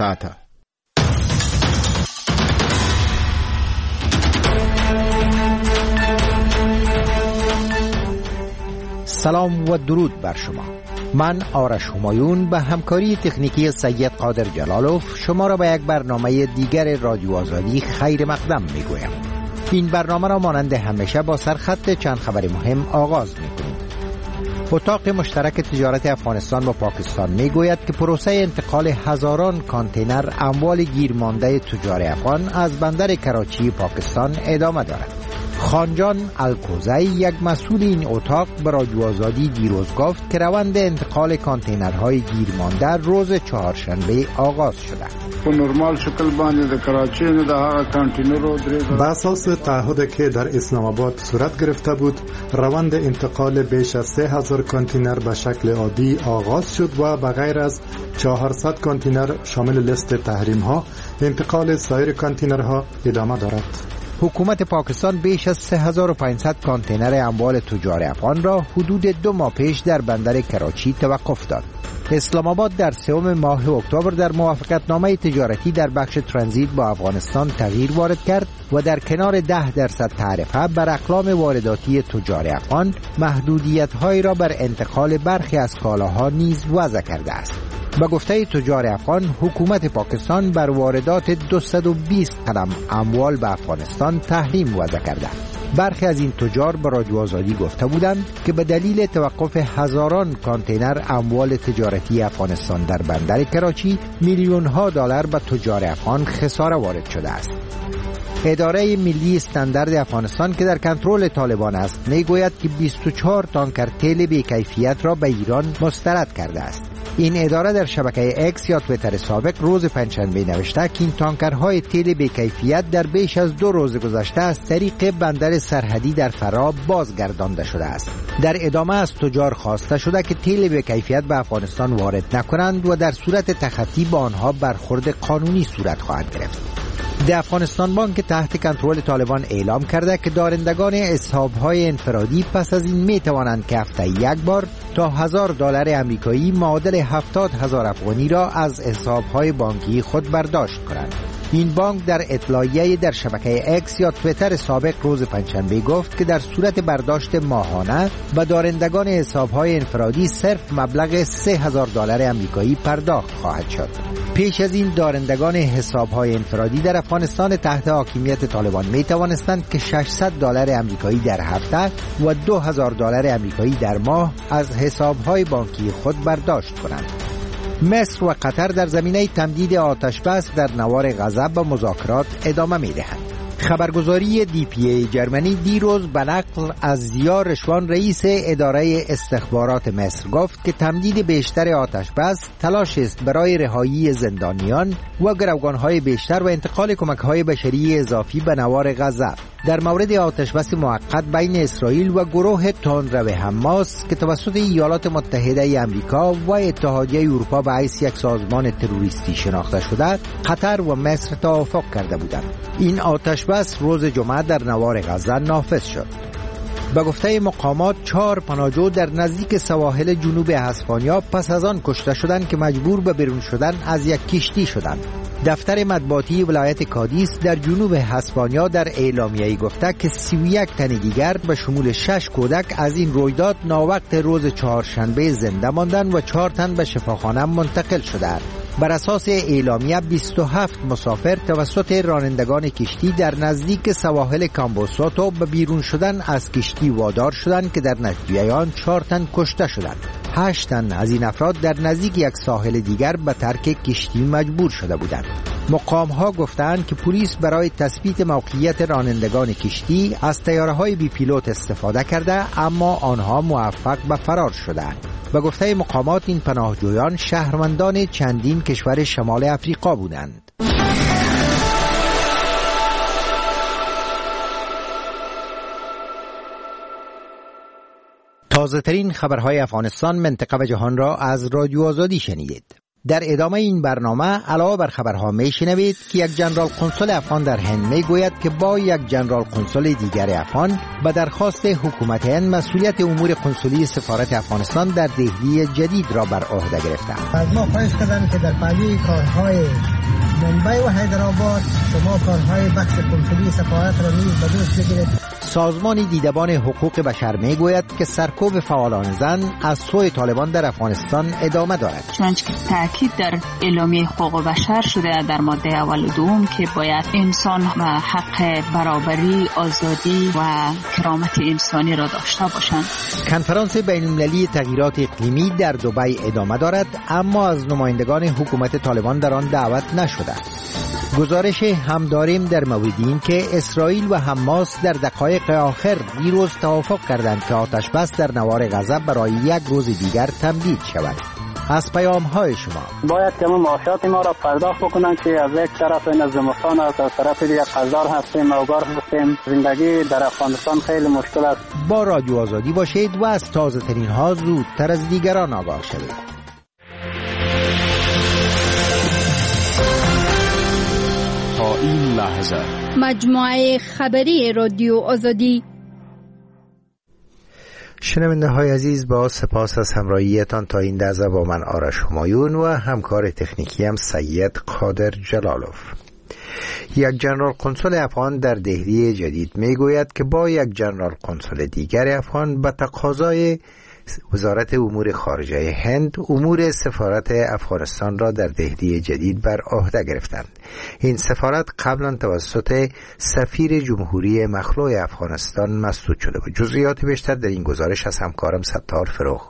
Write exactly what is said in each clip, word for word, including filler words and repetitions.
ساعته. سلام و درود بر شما. من آرش همایون به همکاری تکنیکی سید قادر جلالوف شما را به یک برنامه دیگر رادیو آزادی خیر مقدم می گویم. این برنامه را مانند همیشه با سرخط چند خبر مهم آغاز می کنیم. اتاق مشترک تجارت افغانستان با پاکستان می گوید که پروسه انتقال هزاران کانتینر اموال گیرمانده تجار افغان از بندر کراچی پاکستان ادامه دارد. خانجان الکوزی، یک مسئول این اتاق، به رادیو آزادی دیروز گفت که روند انتقال کانتینرهای گیرمانده روز چهارشنبه آغاز شده. په نورمال شکل باندې د کراچۍ نه د هغه کانتینرو درې به اساس تعهدی که در اسلام آباد صورت گرفته بود، روند انتقال بیش از سه هزار کانتینر به شکل عادی آغاز شد و به غیر از چهارصد کانتینر شامل لیست تحریم ها، انتقال سایر کانتینرها ادامه دارد. حکومت پاکستان بیش از سه هزار و پانصد کانتینر اموال تجار افغان را حدود دو ماه پیش در بندر کراچی توقف داد. اسلام آباد در سوم ماه اکتبر در موافقتنامه تجارتی در بخش ترانزیت با افغانستان تغییر وارد کرد و در کنار ده درصد تعرفه بر اقلام وارداتی تجار افغان محدودیت‌هایی را بر انتقال برخی از کالاها نیز وضع کرده است. با گفته تجار افغان، حکومت پاکستان بر واردات دویست و بیست قلم اموال به افغانستان تحریم وضع کرده. برخی از این تجار به رادیو آزادی گفته بودند که به دلیل توقف هزاران کانتینر اموال تجارتی افغانستان در بندر کراچی میلیون ها دلار به تجار افغان خساره وارد شده است. اداره ملی استاندارد افغانستان که در کنترل طالبان است میگوید که بیست و چهار تانکر تیل بی‌کیفیت را به ایران مسترد کرده است. این اداره در شبکه اکس یا تویتر سابق روز پنجشنبه نوشته که این تانکرهای تیل بی‌کیفیت در بیش از دو روز گذشته از طریق بندر سرحدی در فرا بازگردانده شده است. در ادامه از تجار خواسته شده که تیل بی‌کیفیت به افغانستان وارد نکنند و در صورت تخطی با آنها برخورد قانونی صورت خواهد گرفت. در افغانستان بانک تحت کنترل طالبان اعلام کرده که دارندگان حساب‌های انفرادی پس از این می‌توانند که هفته یک بار تا هزار دلار آمریکایی معادل هفتاد هزار افغانی را از حساب‌های بانکی خود برداشت کنند. این بانک در اطلاعیه در شبکه اکس یا تویتر سابق روز پنجشنبه گفت که در صورت برداشت ماهانه به دارندگان حساب‌های انفرادی صرف مبلغ سه هزار دلار آمریکایی پرداخت خواهد شد. پیش از این دارندگان حساب‌های انفرادی در افغانستان تحت حاکمیت طالبان می توانستند که ششصد دلار آمریکایی در هفته و دو هزار دلار آمریکایی در ماه از حساب‌های بانکی خود برداشت کنند. مصر و قطر در زمینه تمدید آتش بس در نوار غزه به مذاکرات ادامه می‌دهند. خبرگزاری دی پی ای جرمنی دیروز به نقل از ضیا رشوان رئیس اداره استخبارات مصر گفت که تمدید بیشتر آتش بس تلاش است برای رهایی زندانیان و گروگان‌های بیشتر و انتقال کمک‌های بشری اضافی به نوار غزه. در مورد آتش بس موقت بین اسرائیل و گروه تندرو حماس که توسط ایالات متحده آمریکا و اتحادیه اروپا به حیث یک سازمان تروریستی شناخته شده، قطر و مصر توافق کرده بودند. این آتش بس روز جمعه در نوار غزه نافذ شد. به گفته مقامات چهار پناهجو در نزدیک سواحل جنوب اسپانیا پس از آن کشته شدند که مجبور به بیرون شدن از یک کشتی شدند. دفتر مطبوعاتی ولایت کادیس در جنوب اسپانیا در اعلامیه‌ای گفته که سی و یک تن دیگر به شمول شش کودک از این رویداد ناوقت روز چهارشنبه زنده ماندند و چهار تن به شفاخانه منتقل شدند. بر اساس اعلامیه بیست و هفت مسافر توسط رانندگان کشتی در نزدیک سواحل کامبوساتو به بیرون شدن از کشتی وادار شدند که در نتیجه آن چهار تن کشته شدند. هشت تن از این افراد در نزدیک یک ساحل دیگر به ترک کشتی مجبور شده بودند. مقام‌ها گفتند که پلیس برای تثبیت موقعیت رانندگان کشتی از طیاره‌های بی پیلوت استفاده کرده، اما آنها موفق به فرار شدند. به گفته مقامات این پناهجویان شهروندان چندین کشور شمال افریقا بودند. تازه ترین خبرهای افغانستان، منطقه و جهان را از رادیو آزادی شنیدید. در ادامه این برنامه علاوه بر خبرها میشنوید که یک جنرال قنصل افغان در هند میگوید که با یک جنرال قنصل دیگر افغان به درخواست حکومت هند مسئولیت امور قنصلی سفارت افغانستان در دهلی جدید را بر عهده گرفتند. از ما خواهش کردند که در پهلوی کارهای ممبئی و حیدرآباد شما کارهای بخش قنصلی سفارت را نیز به دوش بگیرید. سازمان دیدبان حقوق بشر میگوید که سرکوب فعالان زن از سوی طالبان در افغانستان ادامه دارد. چنانچه که تاکید در اعلامیه حقوق بشر شده در ماده اول و دوم که باید انسان و حق برابری، آزادی و کرامت انسانی را داشته باشند. کنفرانس بین‌المللی تغییرات اقلیمی در دبی ادامه دارد، اما از نمایندگان حکومت طالبان در آن دعوت نشده. گزارش هم داریم در مورد این که اسرائیل و حماس در دقایق آخر دیروز توافق کردند که آتش بس در نوار غزه برای یک روز دیگر تمدید شود. از پیام های شما باید که ما معاشات ما را پرداخت بکنن که از یک طرف این زمستان است، از طرف دیگر قزار هستیم، اوگار هستیم. زندگی در افغانستان خیلی مشکل است. با رادیو آزادی باشید و از تازه ترین ها زودتر از دیگران آگاه شوید. تا این لحظه مجموعه خبری رادیو آزادی. شنونده های عزیز، با سپاس از همراهیتان تا این لحظه با من آرش همایون و همکار تکنیکی هم سید قادر جلالوف. یک جنرال قنصل افغان در دهلی جدید میگوید که با یک جنرال قنصل دیگر افغان به تقاضای وزارت امور خارجه هند امور سفارت افغانستان را در دهلی جدید بر عهده گرفتند. این سفارت قبلا توسط سفیر جمهوری مخلوع افغانستان مسدود شده بود. جزئیات بیشتر در این گزارش از همکارم ستار فروغ.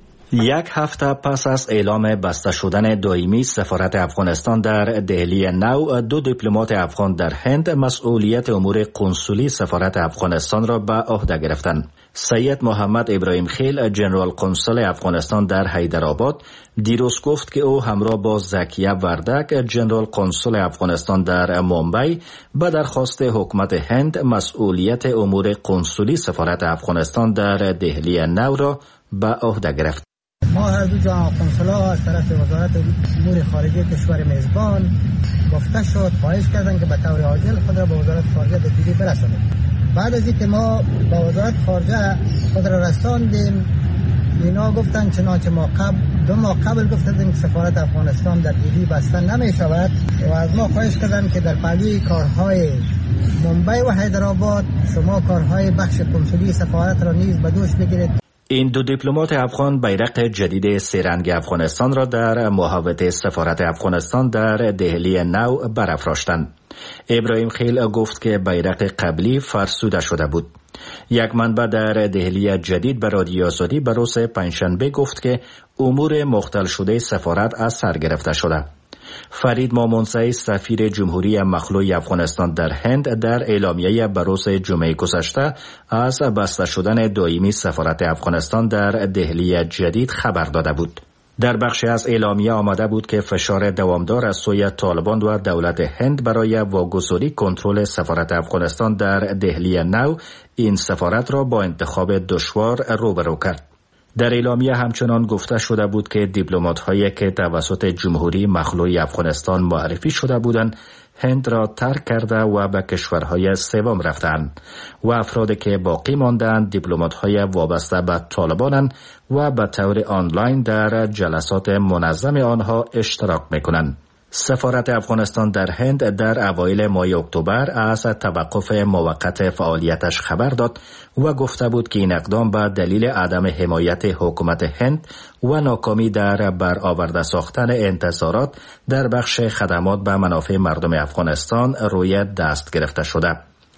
یک هفته پس از اعلام بسته شدن دائمی سفارت افغانستان در دهلی نو، دو دیپلمات افغان در هند مسئولیت امور قنصلی سفارت افغانستان را به عهده گرفتند. سید محمد ابراهیم خیل، جنرال قنصل افغانستان در حیدرآباد، دیروز گفت که او همراه با زکیه وردک، جنرال قنصل افغانستان در ممبئی، به درخواست حکومت هند مسئولیت امور قنصلی سفارت افغانستان در دهلی نو را به عهده گرفت. ما هر دو جنرال قنصل‌ها از طرف وزارت امور خارجه کشور میزبان گفته شد خواهش کردند که به طور عاجل خود را به وزارت خارجه دهلی برسانید. بعد از اینکه ما به وزارت خارجه خود را رساندیم، اینا گفتن چنانچه ما قبل دو ماه قبل گفتند که سفارت افغانستان در دهلی بسته نمی شود و از ما خواهش کردند که در پهلوی کارهای ممبئی و حیدرآباد شما کارهای بخش قنصلی سفارت را نیز به دوش بگیرید. این دو دیپلمات افغان بیرق جدید سه رنگ افغانستان را در محوطه سفارت افغانستان در دهلی نو برافراشتند. ابراهیم خیل گفت که بیرق قبلی فرسوده شده بود. یک منبع در دهلی جدید به رادیو آزادی به روز پنجشنبه گفت که امور مختل شده سفارت از سر گرفته شده. فرید مامونسای، سفیر جمهوری مخلوع افغانستان در هند، در اعلامیه به روز جمعه گذشته از بسته شدن دائمی سفارت افغانستان در دهلی جدید خبر داده بود. در بخشی از اعلامیه آمده بود که فشار دوامدار از سوی طالبان و دولت هند برای واگذاری کنترل سفارت افغانستان در دهلی نو این سفارت را با انتخاب دشوار روبرو کرد. در اعلامیه همچنان گفته شده بود که دیپلمات‌هایی که توسط جمهوری مخلوع افغانستان معرفی شده بودند هند را ترک کرده و به کشورهای سوم رفتند و افرادی که باقی ماندند دیپلمات‌های وابسته به طالبانند و به طور آنلاین در جلسات منظم آنها اشتراک می‌کنند. سفارت افغانستان در هند در اوایل ماه اکتبر از توقف موقت فعالیتش خبر داد و گفته بود که این اقدام به دلیل عدم حمایت حکومت هند و ناکامی در برآورده ساختن انتظارات در بخش خدمات به منافع مردم افغانستان روی دست گرفته شده.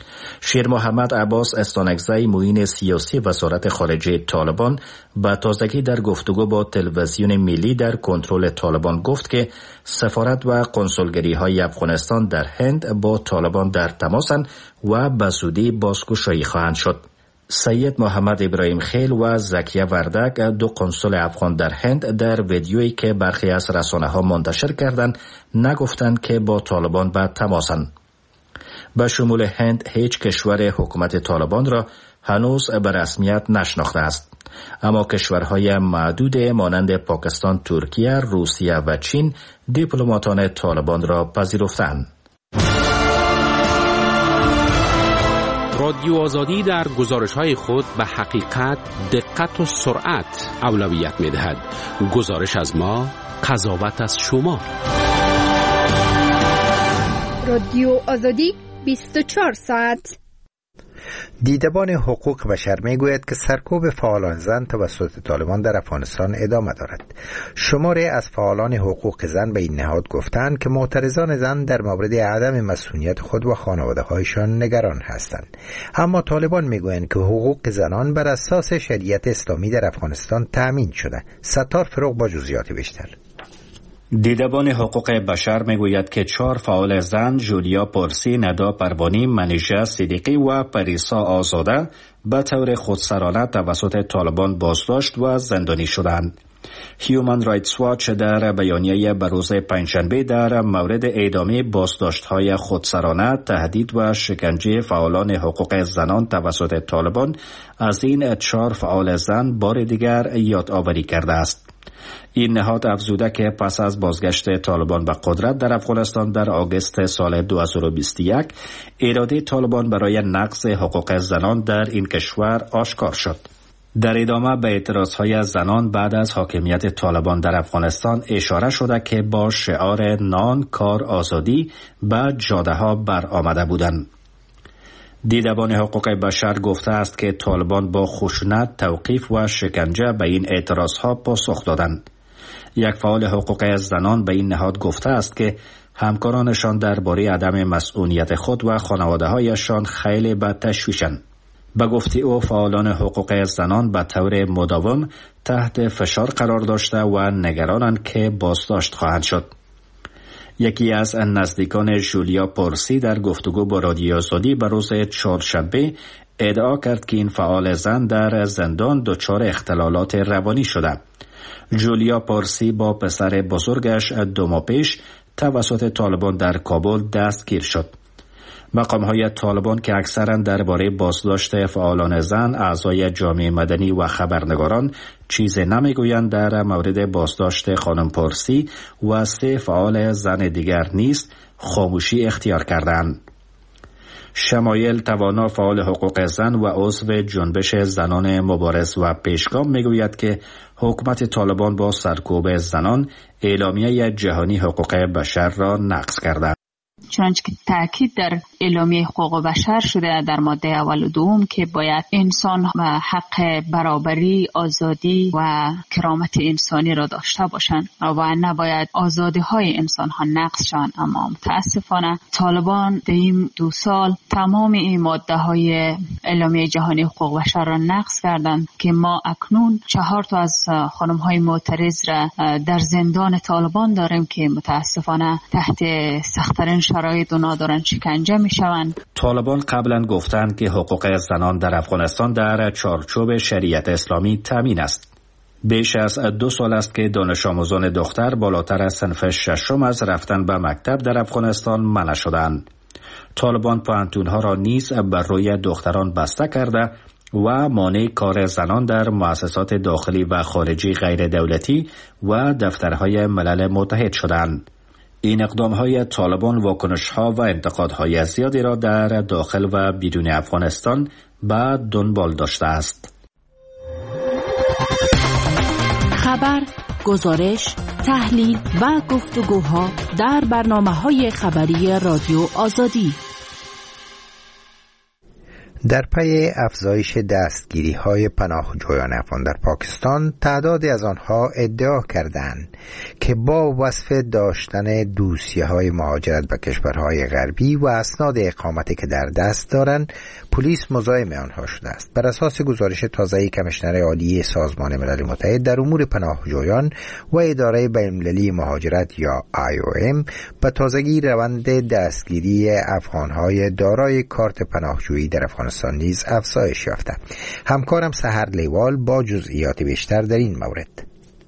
شیر محمد عباس استانکزی، معین سیاسی وزارت خارجه طالبان، با تازگی در گفتگو با تلویزیون ملی در کنترل طالبان گفت که سفارت و قنصلگری های افغانستان در هند با طالبان در تماسند و به زودی بازگشایی خواهند شد. سید محمد ابراهیم خیل و زکیه وردک، دو قنصل افغان در هند، در ویدیویی که برخی از رسانه‌ها منتشر کردند نگفتند که با طالبان به تماسند. به شمول هند هیچ کشور حکومت طالبان را هنوز به رسمیت نشناخته است. اما کشورهای معدود مانند پاکستان، ترکیه، روسیه و چین دیپلماتان طالبان را پذیرفتند. رادیو آزادی در گزارش‌های خود به حقیقت، دقت و سرعت اولویت می‌دهد. گزارش از ما، قضاوت از شما. رادیو آزادی بیست و چهار ساعت. دیدبان حقوق بشر میگوید که سرکوب فعالان زن توسط طالبان در افغانستان ادامه دارد. شماری از فعالان حقوق زن به این نهاد گفتند که معترضان زن در مورد عدم مسئولیت خود و خانواده‌هایشان نگران هستند. اما طالبان میگویند که حقوق زنان بر اساس شریعت اسلامی در افغانستان تأمین شده. ستار فروغ با جزئیات بیشتر. دیدبان حقوق بشر میگوید که چهار فعال زن، جولیا پرسی، ندا پروانی، منیژه صدیقی و پریسا آزاده به طور خودسرانه توسط طالبان بازداشت و زندانی شدند. هیومن رایتس واچ در بیانیه بروز پنجشنبه در مورد اعدام بازداشت‌های خودسرانه، تهدید و شکنجه فعالان حقوق زنان توسط طالبان از این چهار فعال زن بار دیگر یادآوری کرده است. این نهاد افزوده که پس از بازگشت طالبان به قدرت در افغانستان در آگوست سال دو هزار و بیست و یک، اراده طالبان برای نقض حقوق زنان در این کشور آشکار شد. در ادامه به اعتراضهای زنان بعد از حاکمیت طالبان در افغانستان اشاره شده که با شعار نان، کار، آزادی به جاده ها بر آمده بودند. دیدبان حقوق بشر گفته است که طالبان با خشونت، توقیف و شکنجه به این اعتراضها پاسخ دادند. یک فعال حقوق زنان به این نهاد گفته است که همکارانشان درباره عدم مسئولیت خود و خانواده‌هایشان خیلی به تشویشند. به گفته او فعالان حقوق زنان به طور مداوم تحت فشار قرار داشته و نگرانند که بازداشت خواهند شد. یکی از نزدیکان جولیا پرسی در گفتگو با رادیو آزادی به روز چهارشنبه ادعا کرد که این فعال زن در زندان دچار اختلالات روانی شده. جولیا پرسی با پسر بزرگش دو ماه پیش توسط طالبان در کابل دستگیر شد. مقام‌های طالبان که اکثراً درباره بازداشت فعالان زن، اعضای جامعه مدنی و خبرنگاران چیزی نمیگویند، در مورد بازداشت خانم پرسی و سه فعال زن دیگر نیز خاموشی اختیار کردند. شمایل توانا، فعال حقوق زن و عضو جنبش زنان مبارز و پیشگام، میگوید که حکومت طالبان با سرکوب زنان اعلامیه جهانی حقوق بشر را نقض کرده. چنانچه که تاکید در اعلامیه حقوق بشر شده در ماده اول و دوم که باید انسان و حق برابری، آزادی و کرامت انسانی را داشته باشند و نباید آزادی های انسان ها نقض شوند. اما متاسفانه طالبان در این دو سال تمام این ماده های اعلامیه جهانی حقوق بشر را نقض کردند که ما اکنون چهار تا از خانم های معترض را در زندان طالبان داریم که متاسفانه تحت سخت‌ترین شرایط اونا دارن شکنجه میشوند. طالبان قبلا گفتند که حقوق زنان در افغانستان در چارچوب شریعت اسلامی تامین است. بیش از دو سال است که دانش آموزان دختر بالاتر از صنف ششم از رفتن به مکتب در افغانستان منع شدند. طالبان پوهنتون‌ها را نیز بر روی دختران بسته کرده و مانع کار زنان در مؤسسات داخلی و خارجی غیر دولتی و دفترهای ملل متحد شدند. این اقدام‌های طالبان واکنش‌ها و انتقادهای زیادی را در داخل و بیرون افغانستان به دنبال داشته است. خبر، گزارش، تحلیل و گفتگوها در برنامه‌های خبری رادیو آزادی. در پی افزایش دستگیری‌های پناهجویان افغان در پاکستان، تعدادی از آنها ادعا کردند که با وصف داشتن دوسیه‌های مهاجرت به کشورهای غربی و اسناد اقامتی که در دست دارند، پلیس مزاحم آنها شده است. بر اساس گزارش تازه‌ای کمیشنر عالی سازمان ملل متحد در امور پناهجویان و اداره بین‌المللی مهاجرت یا آی او ام، به تازگی روند دستگیری افغان‌های دارای کارت پناهجویی در افغانستان نیز افزایش یافته. همکارم سحر لیوال با جزئیات بیشتر در این مورد.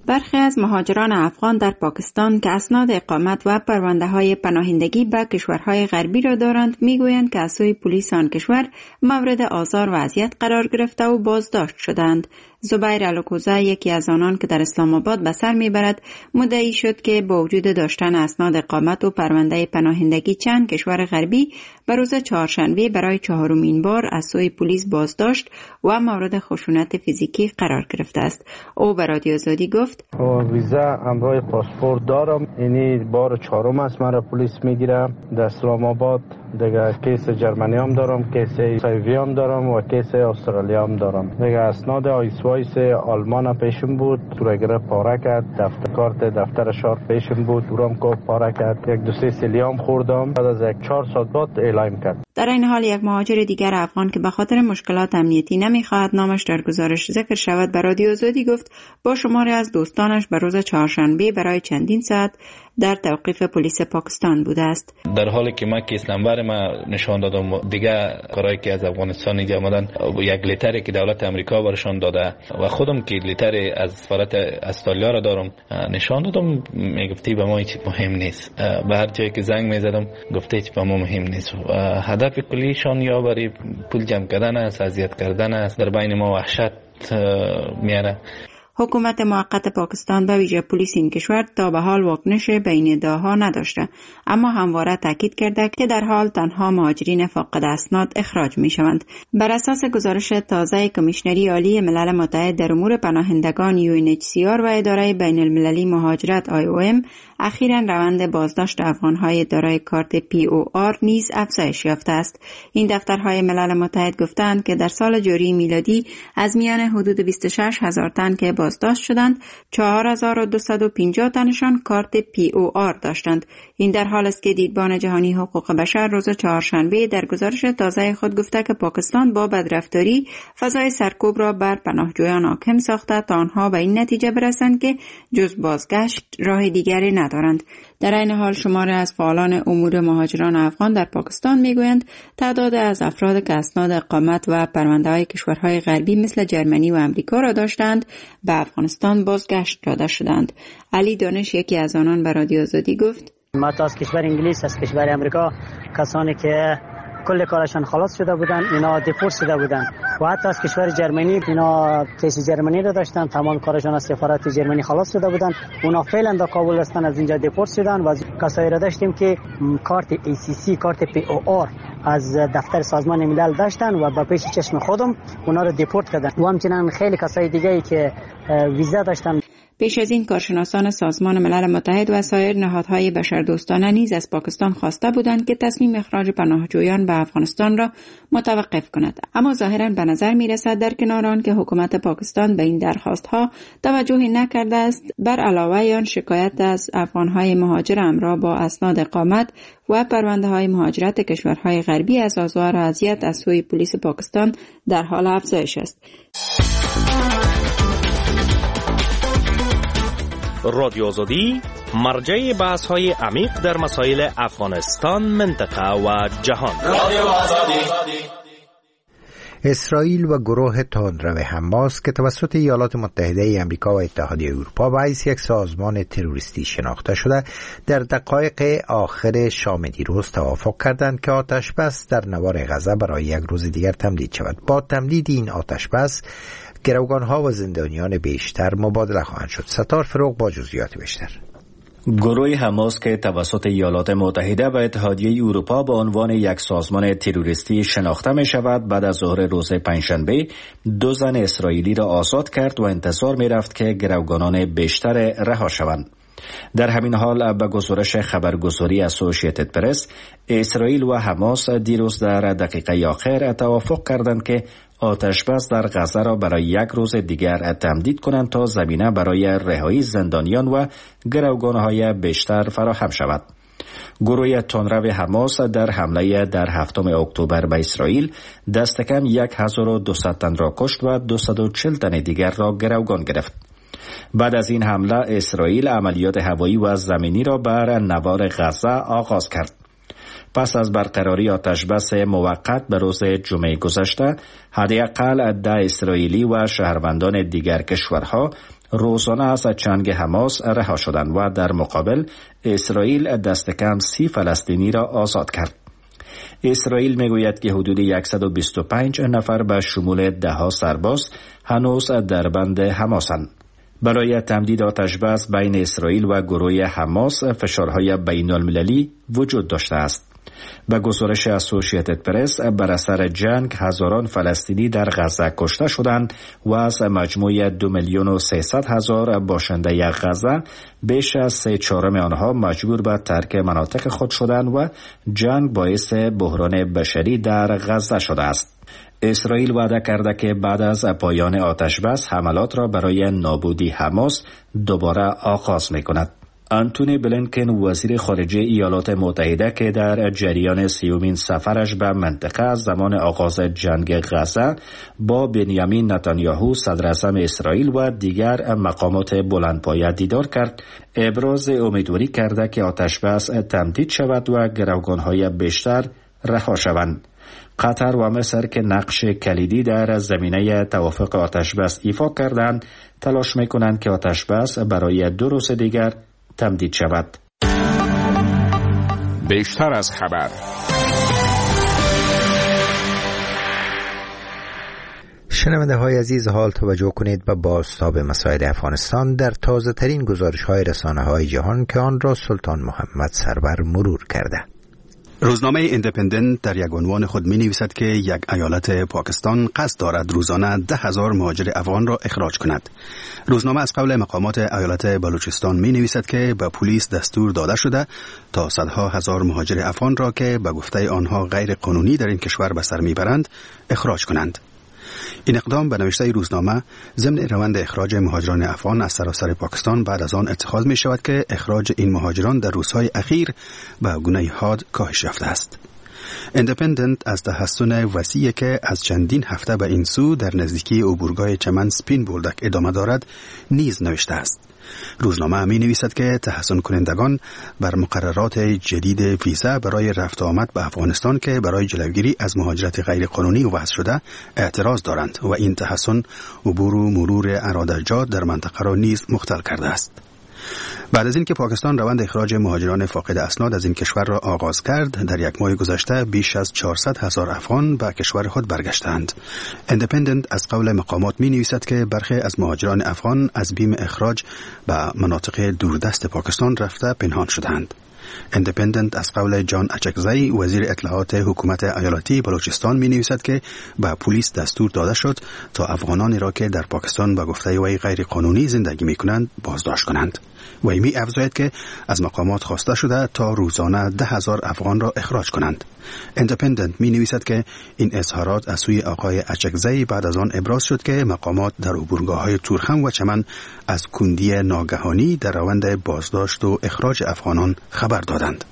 برخی از مهاجران افغان در پاکستان که اسناد اقامت و پرونده‌های پناهندگی به کشورهای غربی را دارند میگویند که از سوی پلیس آن کشور مورد آزار و اذیت قرار گرفته و بازداشت شدند. زبیر الکوزه، یکی از آنان که در اسلام آباد به سر میبرد، مدعی شد که با وجود داشتن اسناد اقامت و پرونده پناهندگی چند کشور غربی به روز چهارشنبه برای چهارمین بار از سوی پلیس بازداشت و مورد خشونت فیزیکی قرار گرفته است. او به رادیو آزادی گفت: ویزا همراه پاسپورت دارم، اینی بار چهارم است مرا پلیس میگیره. در اسلام آباد دیگه کیس جرمنی هم دارم، کیس سایوی هم دارم و کیس استرالیا هم دارم. دیگه اسناد آیسوایس آلمان پیشم بود، تورگره پاره کرد، دفتر کارت دفتر شهر پیشم بود، تورم کو پاره کرد، یک دو سه سلیام خوردم، بعد از یک چهار ساعت بعد اعلام کرد. در این حال یک مهاجر دیگر افغان که به خاطر مشکلات امنیتی نمیخواهد نامش در گزارش ذکر شود به رادیو آزادی گفت با شماری از دوستانش به روز چهارشنبه برای چندین ساعت در توقیف پلیس پاکستان بوده است. در حالی که من کیس نمبر ما نشان دادم، دیگه کارایی که از افغانستان اینجا آمدن، یک لتری که دولت امریکا برشان داده و خودم که لتری از سفارت استرالیا را دارم نشان دادم، میگفتی به ما هیچ مهم نیست. به هر جایی که زنگ میزدم گفته هیچ به ما مهم نیست. هدف کلیشان یا برای پول جمع کردن است، اذیت کردن است، در بین ما وحشت میاره. حکومت موقت پاکستان به ویژه پلیس این کشور تا به حال واکنش به این ادعاها نداشته، اما همواره تاکید کرده که در حال تنها مهاجرین فاقد اسناد اخراج می شوند. بر اساس گزارش تازه کمیشنری عالی ملل متحد در امور پناهندگان یو ان اچ سی آر و اداره بین المللی مهاجرت آی او ام، اخیراً روند بازداشت افغانهای دارای کارت پی او آر نیز افزایش یافته است. این دفترهای ملل متحد گفتند که در سال جاری میلادی از میان حدود بیست و شش هزار تن که بازداشت شدند، چهار هزار و دویست و پنجاه تنشان کارت پی او آر داشتند. این در حال است که دیدبان جهانی حقوق بشر روز چهارشنبه در گزارش تازه خود گفته که پاکستان با بدرفتاری فضای سرکوب را بر پناهجویان حاکم ساخته تا آنها به این نتیجه برسند که جز بازگشت راه دیگری ندارند. در این حال شماری از فعالان امور مهاجران افغان در پاکستان میگویند تعداد از افراد که اسناد اقامت و پرونده‌های کشورهای غربی مثل جرمنی و امریکا را داشتند به افغانستان بازگشت داده شدند. علی دانش، یکی از آنان، به رادیو آزادی گفت: ما از کشور انگلیس، از کشور امریکا، کسانی که کل کارشان خلاص شده بودن اینا دیپورت شده بودن و حتی از کشور جرمنی اینا کیس جرمنی رو داشتن، تمام کارشان از سفارت جرمنی خلاص شده بودن، اونا فعلا در کابل هستن، از اینجا دیپورت شدن. و کسایی را داشتیم که کارت ای سی سی، کارت پی او آر از دفتر سازمان ملل داشتن و با پیش چشم خودم اونا رو دیپورت کردن و همچنین خیلی کسای دیگه ای که ویزا داشتن. پیش از این کارشناسان سازمان ملل متحد و سایر نهادهای بشردوستانه نیز از پاکستان خواسته بودند که تصمیم اخراج پناهجویان به افغانستان را متوقف کند، اما ظاهراً به نظر می‌رسد در کنار آن که حکومت پاکستان به این درخواست‌ها توجهی نکرده است، بر علاوه آن شکایت از افغان‌های مهاجر همراه با اسناد اقامت و پرونده‌های مهاجرت کشورهای غربی از آزار و اذیت از سوی پلیس پاکستان در حال افزایش است. رادیو آزادی مرجع بحث های عمیق در مسائل افغانستان، منطقه و جهان. رادیو آزادی. اسرائیل و گروه تندرو حماس که توسط ایالات متحده ای آمریکا و اتحادیه اروپا به حیث یک سازمان تروریستی شناخته شده، در دقایق آخر شام دیروز توافق کردند که آتش بس در نوار غزه برای یک روز دیگر تمدید شود. با تمدید این آتش بس گروگان‌ها و زندانیان بیشتر مبادله خواهند شد. ستار فروغ با جزئیات بیشتر. گروه حماس که توسط ایالات متحده و اتحادیه اروپا به عنوان یک سازمان تروریستی شناخته می شود، بعد از ظهر روز پنجشنبه دو زن اسرائیلی را آزاد کرد و انتظار می رفت که گروگانان بیشتر رها شوند. در همین حال به گزارش خبرگزاری اسوسییتد پرس، اسرائیل و حماس دیروز در دقیقه آخر توافق کردند که آتش بس در غزه را برای یک روز دیگر تمدید کنند تا زمینه برای رهایی زندانیان و گروگانهای بیشتر فراهم شود. گروه تندرو حماس در حمله در هفتم اکتبر به اسرائیل دست کم هزار و دویست تن را کشت و دویست و چهل تن دیگر را گروگان گرفت. بعد از این حمله اسرائیل عملیات هوایی و زمینی را بر نوار غزه آغاز کرد. پس از برقراری آتش بس موقت به روز جمعه گذشته، حداقل ده اسرائیلی و شهروندان دیگر کشورها روزانه از چنگ حماس رها شدند و در مقابل اسرائیل دست کم سی فلسطینی را آزاد کرد. اسرائیل میگوید که حدود صد و بیست و پنج نفر به شمول ده ها سرباز هنوز در بند حماسند. برای تمدید آتش‌بس بین اسرائیل و گروه حماس فشارهای بین المللی وجود داشته است. به گزارش اسوسییتد پرس بر اثر جنگ هزاران فلسطینی در غزه کشته شدند و از مجموع دو میلیون و سیصد هزار باشنده غزه بیش از سه چهارم آنها مجبور به ترک مناطق خود شدند و جنگ باعث بحران بشری در غزه شده است. اسرائیل وعده کرده که بعد از پایان آتش‌بس حملات را برای نابودی حماس دوباره آغاز می‌کند. آنتونی بلینکن وزیر خارجه ایالات متحده که در جریان سیومین سفرش به منطقه از زمان آغاز جنگ غزه با بنیامین نتانیاهو صدر اعظم اسرائیل و دیگر مقامات بلندپایه دیدار کرد، ابراز امیدواری کرده که آتش‌بس تمدید شود و گروگان‌های بیشتر رها شوند. قطر و مصر که نقش کلیدی در زمینه توافق آتش‌بس ایفا کردند، تلاش می‌کنند که آتش‌بس برای دو روز دیگر تمدید شود. بیشتر از خبر. شنونده های عزیز، حال توجه کنید به بازتاب مسائل افغانستان در تازه ترین گزارش های رسانه های جهان که آن را سلطان محمد سرور مرور کرده. روزنامه ایندیپندنت در یک عنوان خود می نویسد که یک ایالت پاکستان قصد دارد روزانه ده هزار مهاجر افغان را اخراج کند. روزنامه از قول مقامات ایالت بلوچستان می نویسد که به پلیس دستور داده شده تا صدها هزار مهاجر افغان را که به گفته آنها غیر قانونی در این کشور به سر می برند اخراج کنند. این اقدام به نوشته روزنامه ضمن روند اخراج مهاجران افغان از سراسر پاکستان بعد از آن اتخاذ می شود که اخراج این مهاجران در روزهای اخیر به گونه حاد کاهش یافته است. ایندیپندنت از تحسن وسیعی که از چندین هفته به این سو در نزدیکی عبورگاه چمن سپین بولدک ادامه دارد نیز نوشته است. روزنامه می نویسد که تحسن کنندگان بر مقررات جدید ویزا برای رفت آمد به افغانستان که برای جلوگیری از مهاجرت غیر قانونی وضع شده اعتراض دارند و این تحسن عبور و مرور ارادجات در منطقه را نیز مختل کرده است. بعد از اینکه پاکستان روند اخراج مهاجران فاقد اسناد از این کشور را آغاز کرد، در یک ماه گذشته بیش از چهارصد هزار افغان به کشور خود برگشتند. ایندیپندنت از قول مقامات می نویسد که برخی از مهاجران افغان از بیم اخراج به مناطق دوردست پاکستان رفته پنهان شدند. ایندیپندنت از قول جان اچکزی وزیر اطلاعات حکومت ایالتی بلوچستان می نویسد که به پلیس دستور داده شد تا افغانانی را که در پاکستان به گفته وی غیر قانونی زندگی می کنند بازداشت کنند. وی می افزاید که از مقامات خواسته شده تا روزانه ده هزار افغان را اخراج کنند. ایندیپندنت می نویسد که این اظهارات از سوی آقای اچکزی بعد از آن ابراز شد که مقامات در عبورگاه‌های تورخم و چمن از کندی ناگهانی در روند بازداشت و اخراج افغانان خبر دادند.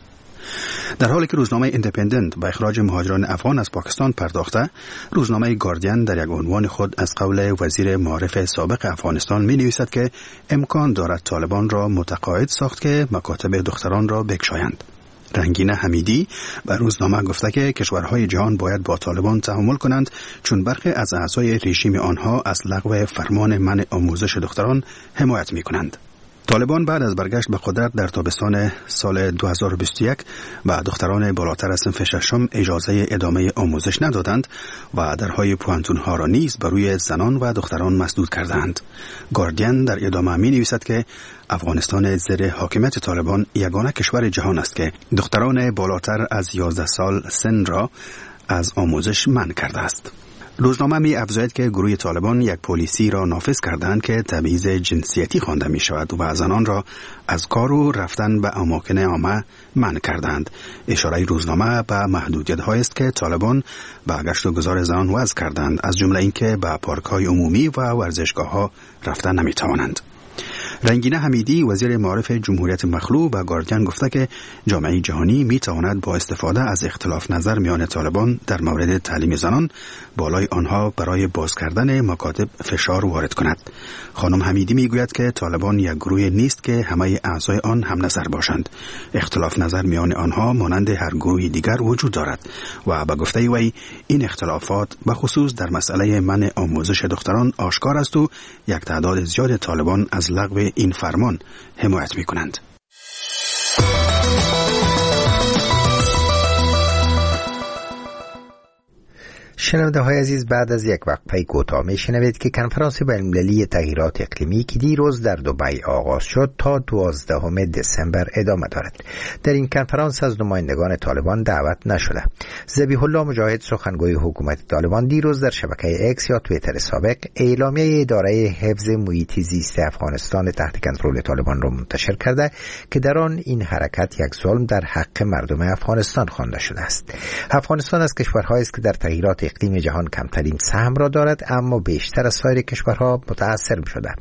در حالی که روزنامه ایندیپندنت به اخراج مهاجران افغان از پاکستان پرداخته، روزنامه گاردین در یک عنوان خود از قول وزیر معارف سابق افغانستان می نویسد که امکان دارد طالبان را متقاعد ساخت که مکاتب دختران را بگشایند. رنگین حمیدی به روزنامه گفته که کشورهای جهان باید با طالبان تعامل کنند چون برخی از اعضای رژیم آنها از لغو فرمان منع آموزش دختران حمایت می کنند. طالبان بعد از برگشت به قدرت در تابستان سال دو هزار و بیست و یک به دختران بالاتر از صنف ششم اجازه ادامه آموزش ندادند و درهای پوانتونها را نیز بر روی زنان و دختران مسدود کردند. گاردین در ادامه می نویسد که افغانستان زیر حاکمیت طالبان یگانه کشور جهان است که دختران بالاتر از یازده سال سن را از آموزش منع کرده است. روزنامه می افزاید که گروه طالبان یک پالیسی را نافذ کردند که تبعیض جنسیتی خوانده می شود و زنان را از کار و رفتن به اماکن عامه منع کردند. اشاره روزنامه به محدودیت‌هایی است که طالبان به گشت و گذار زنان وضع کردند، از جمله اینکه به پارک‌های عمومی و ورزشگاه‌ها رفتن نمی توانند. رنگینه حمیدی وزیر معارف جمهوریت مخلوع به گاردین گفته که جامعه جهانی می تواند با استفاده از اختلاف نظر میان طالبان در مورد تعلیم زنان بالای آنها برای باز کردن مکاتب فشار وارد کند. خانم حمیدی می گوید که طالبان یک گروه نیست که همه اعضای آن هم نظر باشند. اختلاف نظر میان آنها مانند هر گروه دیگر وجود دارد و به گفته وی این اختلافات به خصوص در مسئله منع آموزش دختران آشکار است و یک تعداد زیاد طالبان از لغو این فرمان حمایت می کنند. شنونده های عزیز، بعد از یک وقفه کوتاه میشنوید که کنفرانس بین‌المللی تغییرات اقلیمی که دیروز در دبی آغاز شد تا دوازدهم دسامبر ادامه دارد. در این کنفرانس از نمایندگان طالبان دعوت نشده. ذبیح الله مجاهد سخنگوی حکومت طالبان دیروز در شبکه اکس یا توییتر سابق اعلامیه اداره حفظ محیط زیست افغانستان تحت کنترل طالبان را منتشر کرده که در آن این حرکت یک ظلم در حق مردم افغانستان خوانده شده است. افغانستان از کشورهایی است که در تغییرات اقلیم جهان کمترین سهم را دارد، اما بیشتر از سایر کشورها متأثر می شده.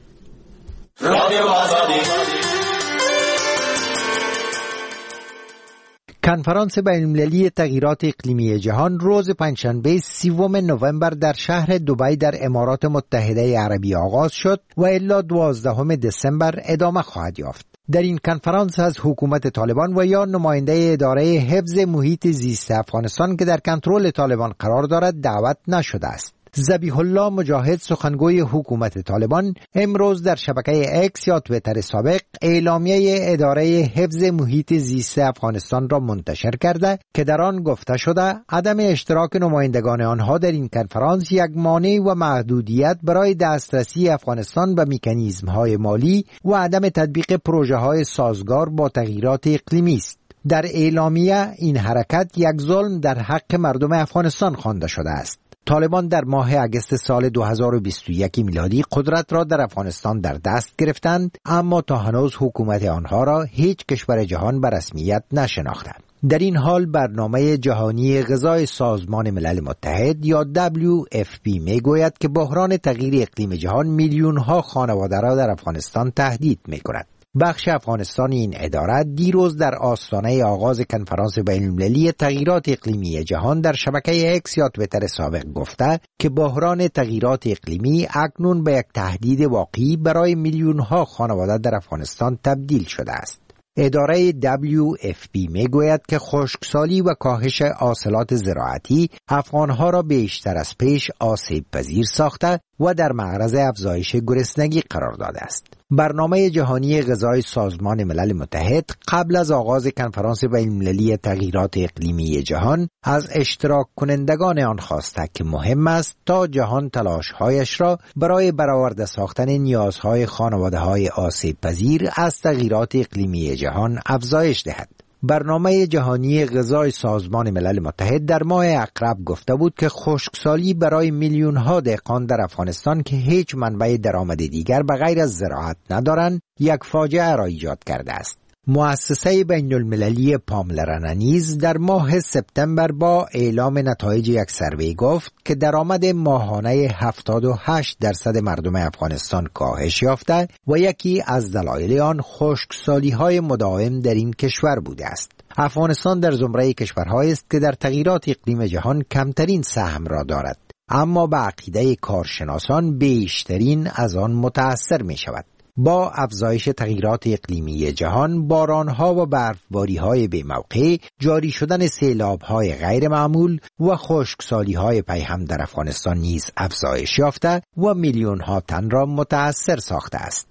کنفرانس بین‌المللی تغییرات اقلیمی جهان روز پنجشنبه سوم نوامبر در شهر دبی در امارات متحده عربی آغاز شد و الی دوازدهم دسامبر ادامه خواهد یافت. در این کنفرانس از حکومت طالبان و یا نماینده اداره حفظ محیط زیست افغانستان که در کنترل طالبان قرار دارد دعوت نشده است. ذبیح الله مجاهد سخنگوی حکومت طالبان امروز در شبکه اکس یا توییتر سابق اعلامیه اداره حفظ محیط زیست افغانستان را منتشر کرده که در آن گفته شده عدم اشتراک نمایندگان آنها در این کنفرانس یک مانع و محدودیت برای دسترسی افغانستان به مکانیزم‌های مالی و عدم تطبیق پروژه‌های سازگار با تغییرات اقلیمی است. در اعلامیه این حرکت یک ظلم در حق مردم افغانستان خوانده شده است. طالبان در ماه اگست سال دو هزار و بیست و یک میلادی قدرت را در افغانستان در دست گرفتند، اما تا هنوز حکومت آنها را هیچ کشور جهان به رسمیت نشناخته. در این حال برنامه جهانی غذای سازمان ملل متحد یا دبلیو اف پی می گوید که بحران تغییر اقلیم جهان میلیون ها خانواده را در افغانستان تهدید می کند. بخش افغانستان این اداره دیروز در آستانه آغاز کنفرانس بین‌المللی تغییرات اقلیمی جهان در شبکه اکس یا توییتر سابق گفته که بحران تغییرات اقلیمی اکنون به یک تهدید واقعی برای میلیون ها خانواده در افغانستان تبدیل شده است. اداره دبلیو اف پی می گوید که خشکسالی و کاهش حاصلات زراعتی افغانها را بیشتر از پیش آسیب پذیر ساخته و در معرض افزایش گرسنگی قرار داده است. برنامه جهانی غذای سازمان ملل متحد قبل از آغاز کنفرانس بین‌المللی تغییرات اقلیمی جهان از اشتراک کنندگان آن خواسته که مهم است تا جهان تلاش‌هایش را برای برآورده ساختن نیازهای خانواده‌های آسیب پذیر از تغییرات اقلیمی جهان افزایش دهد. برنامه جهانی غذای سازمان ملل متحد در ماه اقرب گفته بود که خشکسالی برای میلیون ها دهقان در افغانستان که هیچ منبع درآمد دیگر به غیر از زراعت ندارند یک فاجعه را ایجاد کرده است. مؤسسه بین المللی پاملرن نیز در ماه سپتامبر با اعلام نتایج یک سروی گفت که درآمد ماهانه هفتاد و هشت درصد مردم افغانستان کاهش یافته و یکی از دلایل آن خشکسالی‌های مداوم در این کشور بوده است. افغانستان در زمره کشورهایی است که در تغییرات اقلیم جهان کمترین سهم را دارد، اما به عقیده کارشناسان بیشترین از آن متأثر می شود. با افزایش تغییرات اقلیمی جهان، بارانها و برفباری‌های بی‌موقع، جاری شدن سیلاب‌های غیر معمول و خشکسالی‌های پیهم در افغانستان نیز افزایش یافته و میلیون‌ها تن را متأثر ساخته است.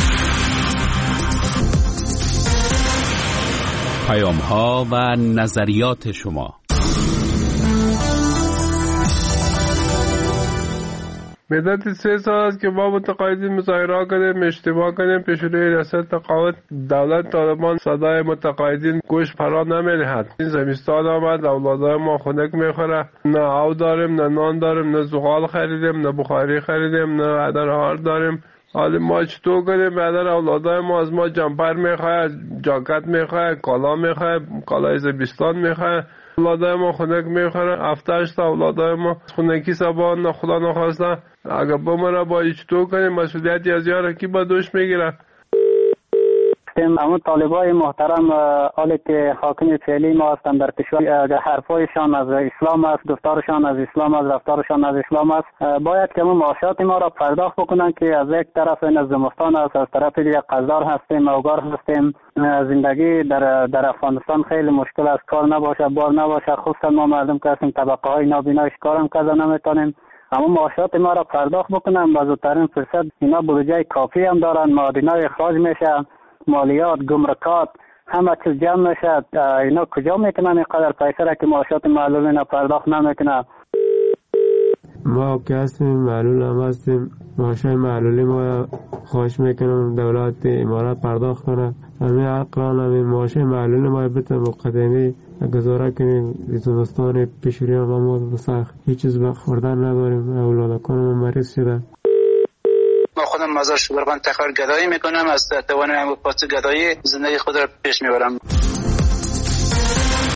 پیام‌ها و نظریات شما. مدت سه سال است که ما متقاعدین مظاهره کردیم، اشتباه کردیم، پیش روی ریاست تقاعد دولت طالبان صدای متقاعدین گوش فرا نمی‌دهد. این زمستان آمد، اولادای ما خنک میخوره، نه آب داریم، نه نان داریم، نه زغال خریدیم، نه بخاری خریدیم، نه عدرهار داریم. حالا ما چطور کنیم؟ مادر اولادای ما از ما جمپر میخواه، جاکت میخواه، کالا میخواه، کالای زمستان میخواه. اولادای ما خنک میخوره، هفتهش تا اولادای ما خنکی سبان خدا نخواسته اگر بمره باید چطور کنیم؟ مسئولیتی از یاره کی با دوش میگیره؟ اما طالبای محترم حالی که حاکم فعلی ما هستند در کشور، حرفایشان از اسلام است، گفتارشان از اسلام است، رفتارشان از اسلام است، باید که معاشات ما را پرداخت بکنند که از یک طرف این زمستان است، از طرف دیگر قزدار هستیم، اوگار هستیم. زندگی در در افغانستان خیلی مشکل است، کار نباشه، بار نباشه، خصوصا ما مردم که هستیم طبقه های نابینایش کارم کرده نمیتونیم. اما معاشات ما را پرداخت بکنن با زودترین فرصت. اینا بودجه کافی هم دارن، معادنای اخراج میشه، مالیات، گمرکات، همه چیز جمع میشه. اینا کجا میکنن اینقدر پیسه را که معاشات معلولین پرداخت نمیکنن؟ ما که هستیم معلول هم هستیم، معاشای معلولی ما خواهش میکنم دولت امارات پرداخت کنه. همین اقران همین معاشای معلولی ما بته مقدمی گزاره کنیم. زمستان پیشوری هم ما بسخت هیچ چیز بخوردن نداریم، اولادکان ما مریض شدن. ما خودم مزار شبربان تخار گدایی میکنم، از توان پاس گدایی زندگی خود را پیش میبرم.